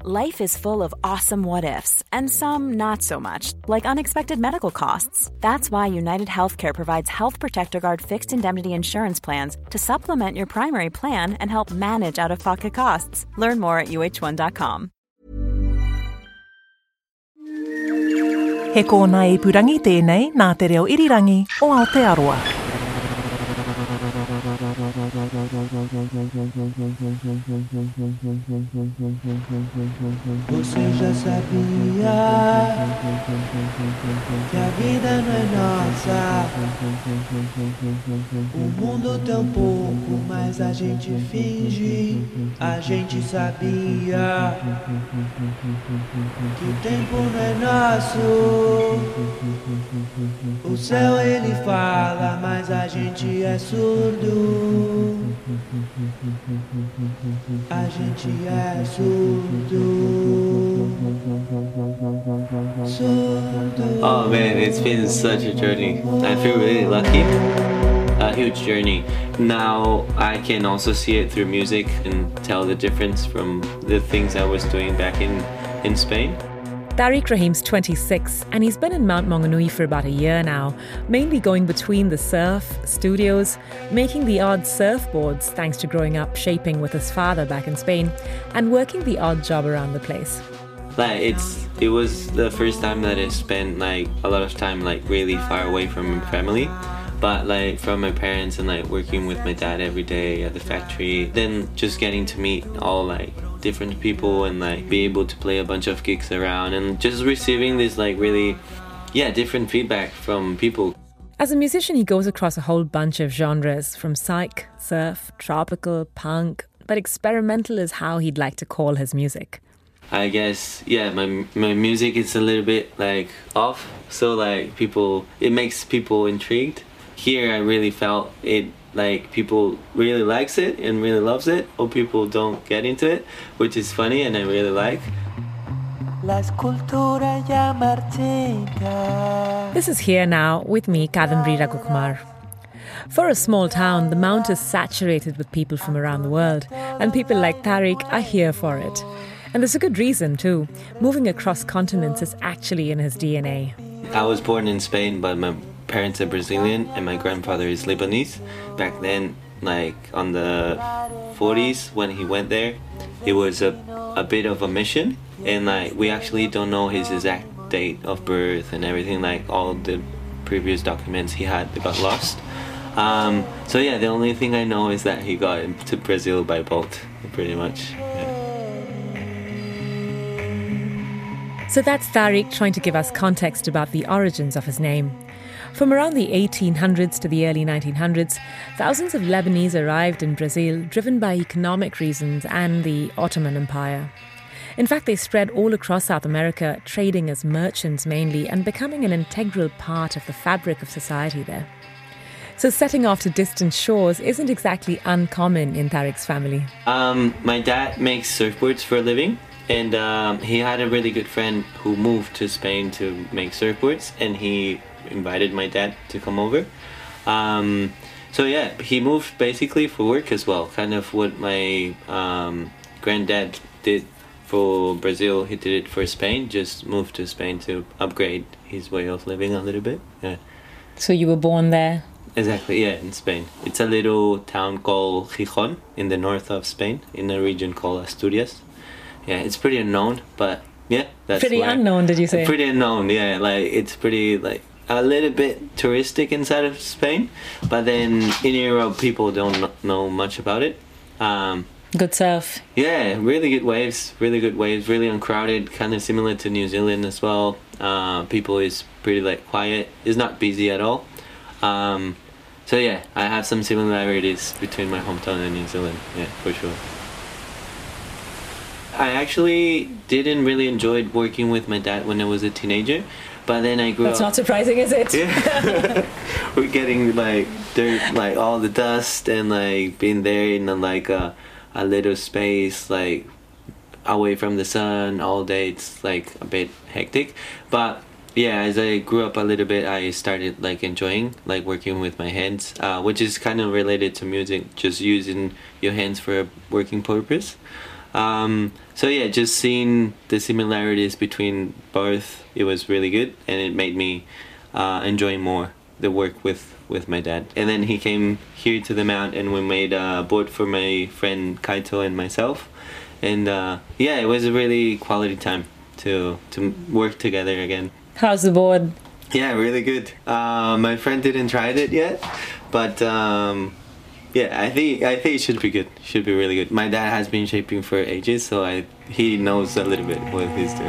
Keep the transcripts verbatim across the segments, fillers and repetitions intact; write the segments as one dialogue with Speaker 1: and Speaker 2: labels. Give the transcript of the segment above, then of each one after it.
Speaker 1: life is full of awesome what-ifs, and some not so much, like unexpected medical costs. That's why United Healthcare provides Health Protector Guard fixed indemnity insurance plans to supplement your primary plan and help manage out-of-pocket costs. Learn more at U H one dot com.
Speaker 2: He kōna ipurangi tēnei nā te reo irirangi o Aotearoa.
Speaker 3: Você já sabia que a vida não é nossa. O mundo tem um pouco, mas a gente finge. A gente sabia que o tempo não é nosso. O céu ele fala, mas a gente é surdo. A gente é surdo. Surdo.
Speaker 4: Oh man, it's been such a journey. I feel really lucky. A huge journey. Now I can also see it through music and tell the difference from the things I was doing back in, in Spain.
Speaker 5: Tariq Rahim's twenty-six and he's been in Mount Maunganui for about a year now, mainly going between the surf, studios, making the odd surfboards thanks to growing up shaping with his father back in Spain, and working the odd job around the place.
Speaker 4: Like it's it was the first time that I spent like a lot of time like really far away from my family. But like from my parents and like working with my dad every day at the factory, then just getting to meet all like different people and like be able to play a bunch of gigs around and just receiving this like really, yeah, different feedback from people.
Speaker 5: As a musician, he goes across a whole bunch of genres, from psych, surf, tropical, punk, but experimental is how he'd like to call his music.
Speaker 4: I guess, yeah, my my music is a little bit like off, so like people, it makes people intrigued. Here I really felt it, like people really likes it and really loves it, or people don't get into it, which is funny and I really like.
Speaker 5: This is Here Now with me, Kadambari Raghukumar. For a small town, the Mount is saturated with people from around the world, and people like Tariq are here for it. And there's a good reason too. Moving across continents is actually in his D N A.
Speaker 4: I was born in Spain, but my parents are Brazilian and my grandfather is Lebanese. Back then, like on the forties when he went there, it was a, a bit of a mission, and like we actually don't know his exact date of birth and everything. Like all the previous documents he had got lost. Um, so yeah, the only thing I know is that he got to Brazil by boat, pretty much. Yeah.
Speaker 5: So that's Tariq trying to give us context about the origins of his name. From around the eighteen hundreds to the early nineteen hundreds, thousands of Lebanese arrived in Brazil driven by economic reasons and the Ottoman Empire. In fact, they spread all across South America, trading as merchants mainly and becoming an integral part of the fabric of society there. So setting off to distant shores isn't exactly uncommon in Tariq's family.
Speaker 4: Um, my dad makes surfboards for a living. And um, he had a really good friend who moved to Spain to make surfboards, and he invited my dad to come over. Um, so yeah, he moved basically for work as well, kind of what my um, granddad did for Brazil, he did it for Spain, just moved to Spain to upgrade his way of living a little bit. Yeah.
Speaker 5: So you were born there?
Speaker 4: Exactly, yeah, in Spain. It's a little town called Gijón in the north of Spain, in a region called Asturias. Yeah, it's pretty unknown, but yeah, that's
Speaker 5: pretty
Speaker 4: where,
Speaker 5: unknown. Did you say?
Speaker 4: Pretty unknown, yeah. Like it's pretty like a little bit touristic inside of Spain, but then in Europe people don't know much about it. Um,
Speaker 5: good surf.
Speaker 4: Yeah, really good waves, really good waves, really uncrowded, kind of similar to New Zealand as well. Uh, people is pretty like quiet. It's not busy at all. Um, so yeah, I have some similarities between my hometown and New Zealand. Yeah, for sure. I actually didn't really enjoy working with my dad when I was a teenager, but then I grew
Speaker 5: That's
Speaker 4: up...
Speaker 5: That's not surprising, is it?
Speaker 4: Yeah. We're getting like dirt, like all the dust, and like being there in a, like a, a little space, like away from the sun all day. It's like a bit hectic, but yeah, as I grew up a little bit, I started like enjoying like working with my hands, uh, which is kind of related to music, just using your hands for a working purpose. Um, so yeah, just seeing the similarities between both, it was really good, and it made me uh, enjoy more the work with, with my dad. And then he came here to the Mount, and we made a board for my friend Kaito and myself. And uh, yeah, it was a really quality time to to work together again.
Speaker 5: How's the board?
Speaker 4: Yeah, really good. Uh, my friend didn't try it yet, but um, yeah, I think I think it should be good. Should be really good. My dad has been shaping for ages, so I he knows a little bit what he's doing.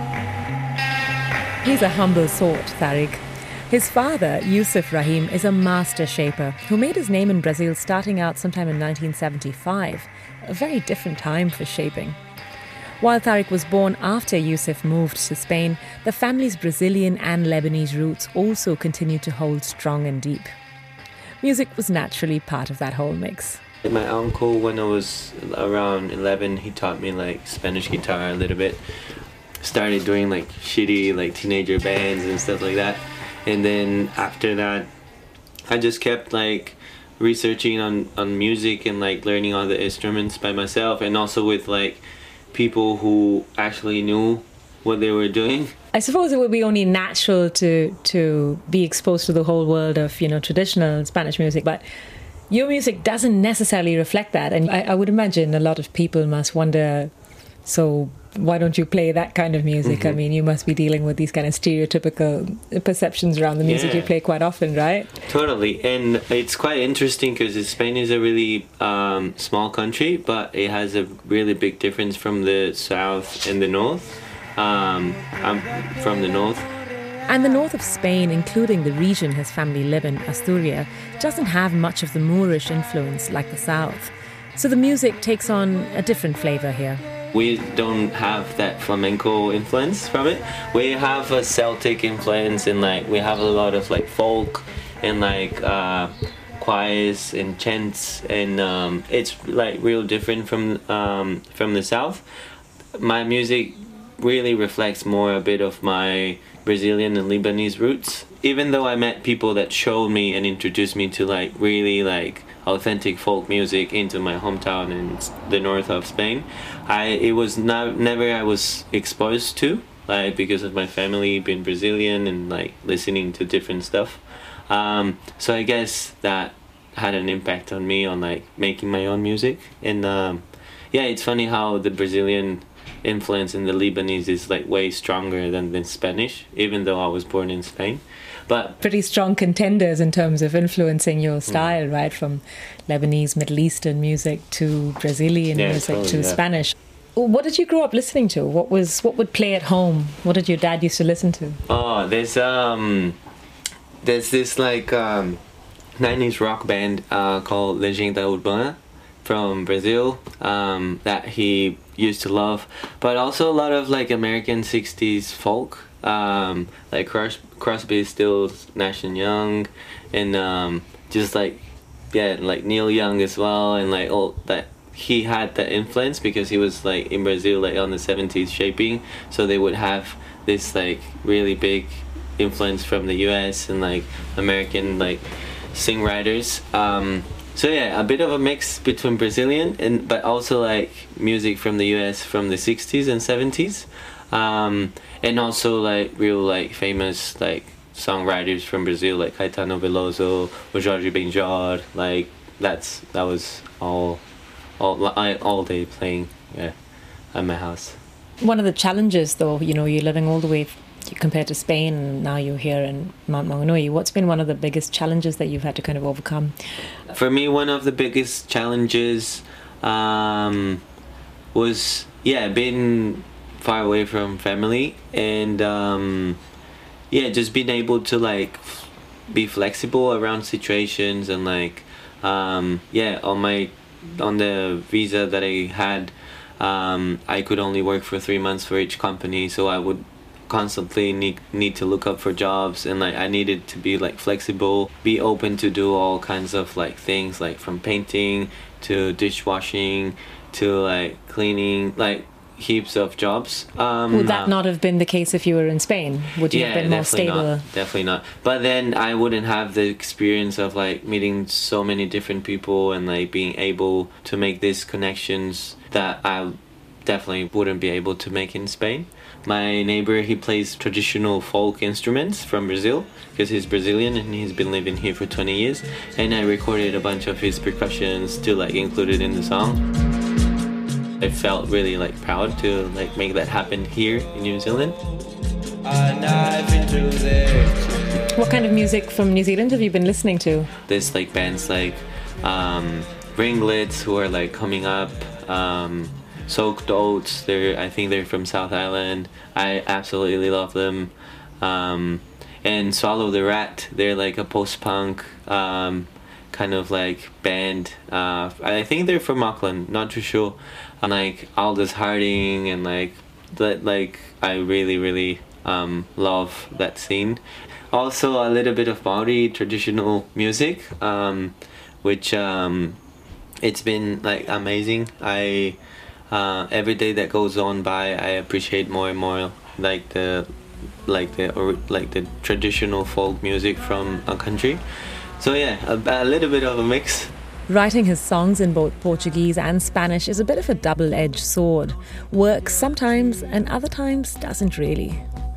Speaker 4: Yeah.
Speaker 5: He's a humble sort, Tariq. His father, Yusuf Rahim, is a master shaper who made his name in Brazil starting out sometime in nineteen seventy-five, a very different time for shaping. While Tariq was born after Yusuf moved to Spain, the family's Brazilian and Lebanese roots also continued to hold strong and deep. Music was naturally part of that whole mix.
Speaker 4: My uncle, when I was around eleven, he taught me like Spanish guitar a little bit. Started doing like shitty like teenager bands and stuff like that. And then after that, I just kept like researching on, on music and like learning all the instruments by myself, and also with like people who actually knew what they were doing.
Speaker 5: I suppose it would be only natural to to be exposed to the whole world of, you know, traditional Spanish music, but your music doesn't necessarily reflect that. And I, I would imagine a lot of people must wonder, so why don't you play that kind of music? Mm-hmm. I mean, you must be dealing with these kind of stereotypical perceptions around the music yeah. you play quite often, right?
Speaker 4: Totally. And it's quite interesting because Spain is a really um, small country, but it has a really big difference from the south and the north. Um, I'm from the north.
Speaker 5: And the north of Spain, including the region his family live in, Asturias, doesn't have much of the Moorish influence like the south. So the music takes on a different flavour here.
Speaker 4: We don't have that flamenco influence from it. We have a Celtic influence, and like we have a lot of like folk and like uh, choirs and chants, and um, it's like real different from um, from the south. My music really reflects more a bit of my Brazilian and Lebanese roots. Even though I met people that showed me and introduced me to like really like authentic folk music into my hometown in the north of Spain, I it was not never I was exposed to, like because of my family being Brazilian and like listening to different stuff. Um, so I guess that had an impact on me on like making my own music. And um, yeah, it's funny how the Brazilian influence in the Lebanese is like way stronger than the Spanish, even though I was born in Spain. But
Speaker 5: pretty strong contenders in terms of influencing your style, mm. right? From Lebanese, Middle Eastern music to Brazilian yeah, music totally, to yeah. Spanish. What did you grow up listening to? What was what would play at home? What did your dad used to listen to?
Speaker 4: Oh, there's um, there's this like um, nineties rock band uh, called Legenda Urbana from Brazil um, that he used to love, but also a lot of like American sixties folk. Um, like Cros- Crosby, Stills, Nash and Young, and um, just like yeah, like Neil Young as well, and like all that. He had that influence because he was like in Brazil, like on the seventies shaping, so they would have this like really big influence from the U S and like American like singwriters. Um, so yeah, a bit of a mix between Brazilian and but also like music from the U S from the sixties and seventies. Um, and also like real like famous like songwriters from Brazil like Caetano Veloso or Jorge Benjor. Like that's that was all all I, all day playing yeah at my house.
Speaker 5: One of the challenges though, you know, you're living all the way compared to Spain and now you're here in Mount Maunganui. What's been one of the biggest challenges that you've had to kind of overcome?
Speaker 4: For me, one of the biggest challenges um, was yeah being far away from family, and um, yeah, just being able to like f- be flexible around situations, and like um, yeah, on my on the visa that I had, um, I could only work for three months for each company, so I would constantly need need to look up for jobs, and like I needed to be like flexible, be open to do all kinds of like things, like from painting to dishwashing to like cleaning, like heaps of jobs. Um,
Speaker 5: would that not have been the case if you were in Spain? Would you
Speaker 4: yeah,
Speaker 5: have been more
Speaker 4: definitely
Speaker 5: stable?
Speaker 4: Not, definitely not. But then I wouldn't have the experience of like meeting so many different people and like being able to make these connections that I definitely wouldn't be able to make in Spain. My neighbor, he plays traditional folk instruments from Brazil because he's Brazilian and he's been living here for twenty years. And I recorded a bunch of his percussions to like include it in the song. I felt really like proud to like make that happen here in New Zealand.
Speaker 5: What kind of music from New Zealand have you been listening to?
Speaker 4: There's like bands like um, Ringlets who are like coming up. Um, Soaked Oats, they're I think they're from South Island. I absolutely love them. Um, and Swallow the Rat, they're like a post-punk um, kind of like band. Uh, I think they're from Auckland, not too sure. And like Aldous Harding and like that, like I really really um, love that scene. Also a little bit of Maori traditional music, um, which um, it's been like amazing. I Uh, every day that goes on by, I appreciate more and more like the like the or, like the traditional folk music from a country. So yeah, a, a little bit of a mix.
Speaker 5: Writing his songs in both Portuguese and Spanish is a bit of a double-edged sword. Works sometimes and other times doesn't really.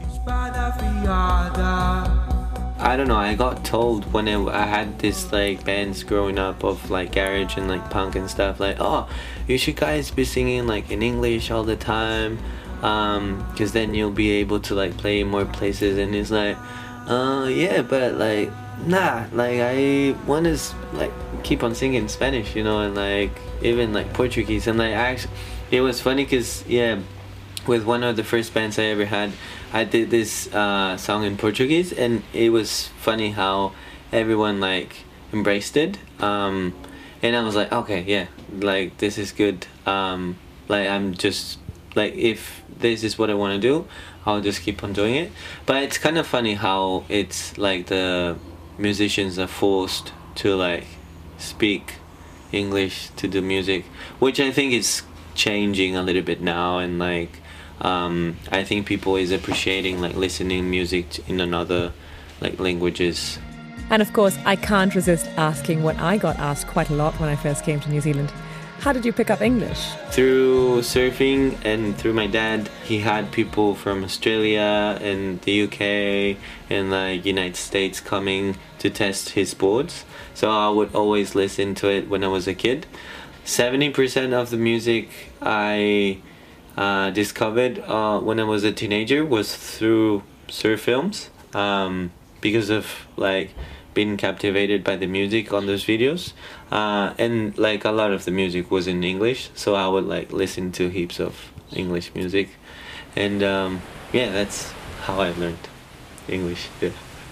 Speaker 4: I don't know, I got told when I, I had this like bands growing up of like garage and like punk and stuff, like, oh, you should guys be singing like in English all the time, um, cause then you'll be able to like play in more places. And it's like, uh, yeah, but like, nah, like I want to like keep on singing Spanish, you know, and like even like Portuguese. And like actually, it was funny cause yeah, with one of the first bands I ever had, I did this uh, song in Portuguese, and it was funny how everyone like embraced it. Um, and I was like, okay, yeah, like this is good. Um, like I'm just like, if this is what I want to do, I'll just keep on doing it. But it's kind of funny how it's like the musicians are forced to like speak English to do music, which I think is changing a little bit now, and like. Um, I think people is appreciating like listening music in another like languages.
Speaker 5: And of course, I can't resist asking what I got asked quite a lot when I first came to New Zealand. How did you pick up English?
Speaker 4: Through surfing and through my dad. He had people from Australia and the U K and the United States coming to test his boards. So I would always listen to it when I was a kid. seventy percent of the music I Uh, discovered uh, when I was a teenager was through surf films, um, because of like being captivated by the music on those videos, uh, and like a lot of the music was in English, so I would like listen to heaps of English music, and um, yeah, that's how I learned English. Yeah.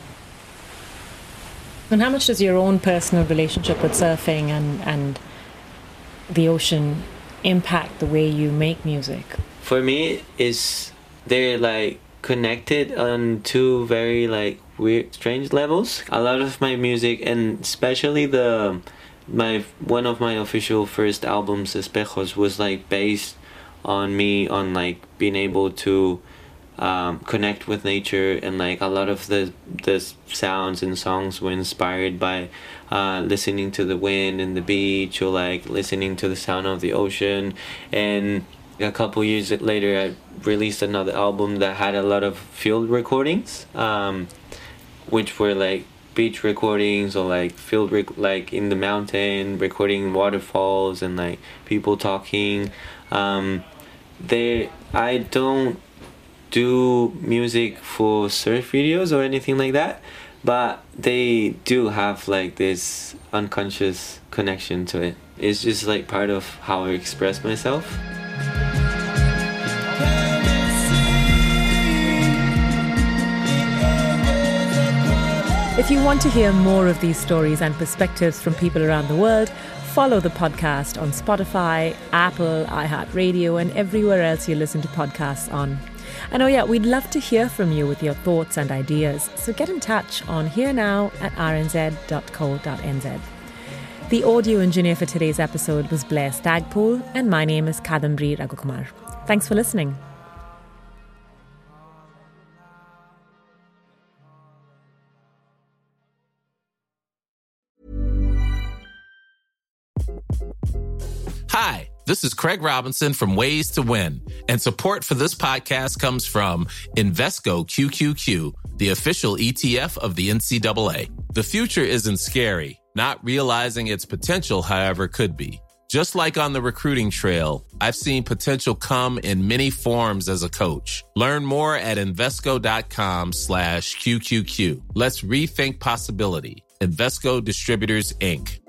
Speaker 5: And how much does your own personal relationship with surfing and and the ocean impact the way you make music?
Speaker 4: For me, is they're like connected on two very like weird, strange levels. A lot of my music, and especially the my one of my official first albums, Espejos, was like based on me on like being able to um, connect with nature, and like a lot of the the sounds and songs were inspired by uh, listening to the wind and the beach, or like listening to the sound of the ocean. And a couple years later, I released another album that had a lot of field recordings, um, which were like beach recordings, or like field rec- like in the mountain, recording waterfalls and like people talking. Um, they I don't do music for surf videos or anything like that, but they do have like this unconscious connection to it. It's just like part of how I express myself.
Speaker 5: If you want to hear more of these stories and perspectives from people around the world, follow the podcast on Spotify, Apple, iHeartRadio, and everywhere else you listen to podcasts on. And oh yeah, we'd love to hear from you with your thoughts and ideas, so get in touch on here now at r n z dot co dot n z. The audio engineer for today's episode was Blair Stagpole, and my name is Kadambari Raghukumar. Thanks for listening.
Speaker 6: Hi, this is Craig Robinson from Ways to Win, and support for this podcast comes from Invesco Q Q Q, the official E T F of the N C double A. The future isn't scary. Not realizing its potential, however, could be. Just like on the recruiting trail, I've seen potential come in many forms as a coach. Learn more at Invesco.com slash QQQ. Let's rethink possibility. Invesco Distributors, Incorporated.